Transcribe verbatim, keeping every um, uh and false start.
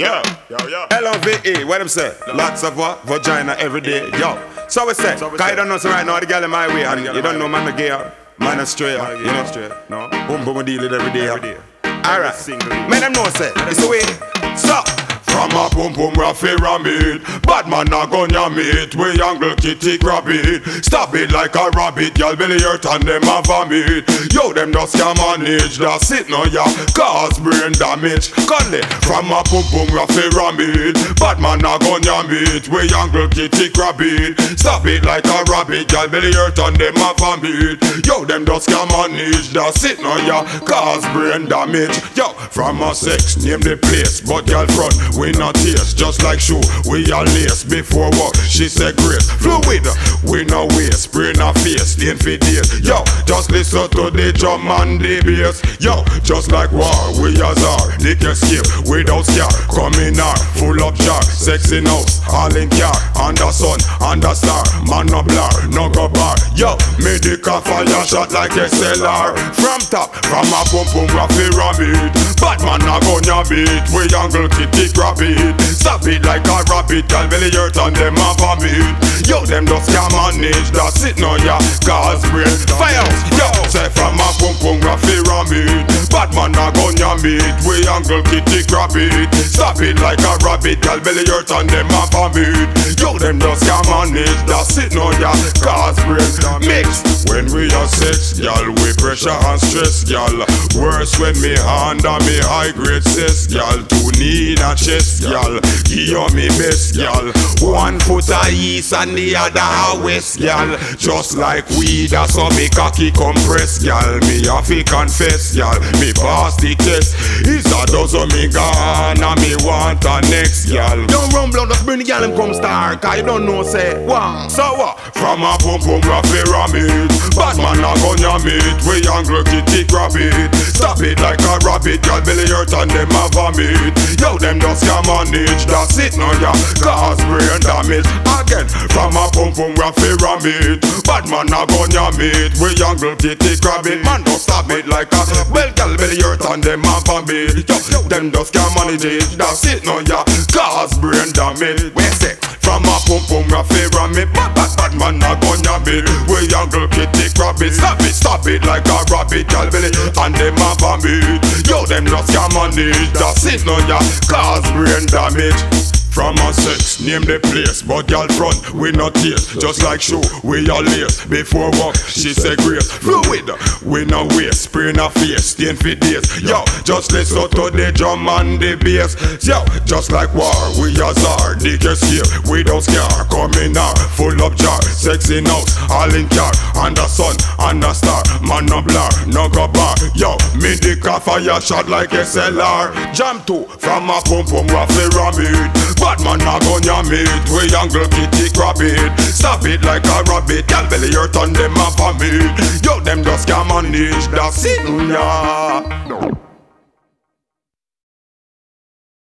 Yo, yo, yo. L O V E, what them say? Lots of what? Vagina every day. Yo. So we say, cause you don't know so right now the girl in my way, and you don't know man the gay, man a straight, you know. No. Boom boom deal it every day. Every day. Alright. Single. Man them know say, it's the way. So From a boom boom raffy ramid, bad man a gun ya meet. We angle kitty grab it, stop it like a rabbit. Y'all belly hurt and them a vomit. Yo them just can manage, that's it no ya, cause brain damage. Conley, from a boom boom raffy ramid, bad man a gun ya meet. We angle kitty grab it, stop it like a rabbit. Y'all belly hurt and them a vomit. Yo them just can manage, that's it no ya, cause brain damage. Yo, from a sex, name the place, but y'all front. We not taste, just like shoe, we are lace. Before work, she said grace. Fluid, we no waste, brain a face, stain for days. Yo, just listen to the drum and the bass. Yo, just like war, we are czar. Dick escape, without scare. Come in here, full of jar. Sexy house, all in car. Under sun, under star. Man no blur, no go bar. Yo, medical fire shot like S L R. From top, from a pum pum raffy rabbit. Batman a gun ya beat. We angle kitty grab it, stop it like a rabbit. Y'all belly hurt and them a vomit. Yo, them just can't manage, that's it no ya, cause brain fire. Yo, say from a pum pum raffy rabbit, Batman a gun ya meet. We angle kitty grab it, stop it like a rabbit. Y'all belly hurt and them a vomit. Yo, them just can't manage, that's it no ya, cause brain mix. When we are sex, y'all, we pressure and stress, y'all. Worse when me hand and me high grade sis, y'all. Two knee in a chest, y'all. Give you me best, y'all. One foot a east and the other a west, y'all. Just like weed, that's how me cocky compress, y'all. Me have to confess, y'all. Me pass the test. Is a dozen me gone and me want a next, y'all. don't run blood, just bring the girl and come star, cause you don't know say, wow. So what? From a pum pum raffy ramid, Batman a gun ya meet. We angle kitty grab it, stop it like a rabbit. Y'all belly hurt and them a vomit. Yo, them just can't manage, that's it no ya, cause brain damage. Again, from a pum pum raffy ramid, Batman a gun ya meet. We angle kitty grab it, man don't stop it like a well, y'all belly hurt and them a vomit. Yo, them just can't manage it, that's it no ya, cause brain damage. We say, from a pum pum raffy ramid, bad bad bad man a gun ya meet. We angle kitty grab it, stop it, stop it like a rabbit. Y'all belly and them a vomit. Yo, them just can't manage, that's it no ya, cause brain damage. From a sex, name the place, but y'all front, we not taste. Just like shoe, we all lace. Before work, she said grace. Fluid, we no waste, spray in a face, stain for days. Yo, just listen to the drum and the bass. Yo, just like war, we are czar. Dick escape, without scare. Coming out, full of jar. Sexy house, all in car. Under sun, under star. Man no blur, no go bar. Yo, me dick a fire shot like S L R. Jam two, from a pum pum raffy ramid. Batman a gun ya meet. We angle kitty grab it, stop it like a rabbit. Y'all belly hurt and them a vomit. Yo, them just can't manage, that's it, yeah.